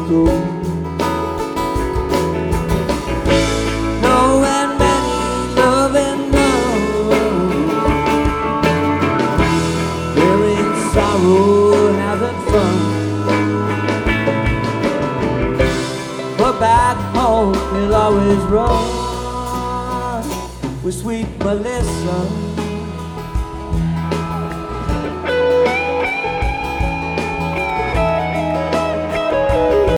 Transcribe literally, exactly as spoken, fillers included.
go. Knowing many, loving none, bearing sorrow, having fun. But back home we'll always run with sweet Melissa.